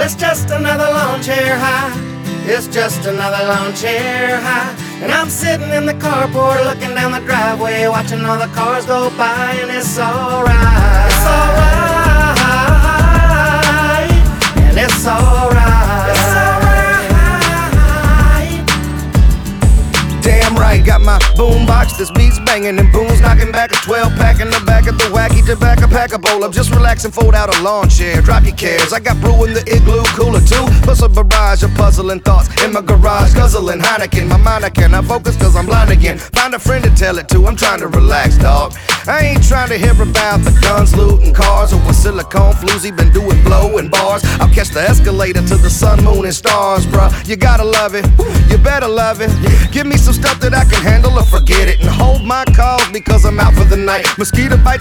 it's just another lawn chair high. It's just another lawn chair high. And I'm sitting in the carport looking down the driveway, watching all the cars go by, and it's alright. It's alright. And it's alright. It's alright. Damn right, got my boombox, this beats banging and booms knocking back a 12-pack in the back of the wacky tobacco pack a bowl. I'm just relaxing, fold out a lawn chair, drop your cares. I got brew in the igloo cooler too, plus a barrage of puzzling thoughts in my garage, guzzling Heineken. My mind I cannot focus cause I'm blind again. Find a friend to tell it to, I'm trying to relax, dog. I ain't trying to hear about the guns, looting cars, or what silicone floozy been doing blowing bars. I'll catch the escalator to the sun, moon, and stars, bruh. You gotta love it, you better love it. Give me some stuff that I can handle or forget it, and hold my calls because I'm out for the night. Mosquito bites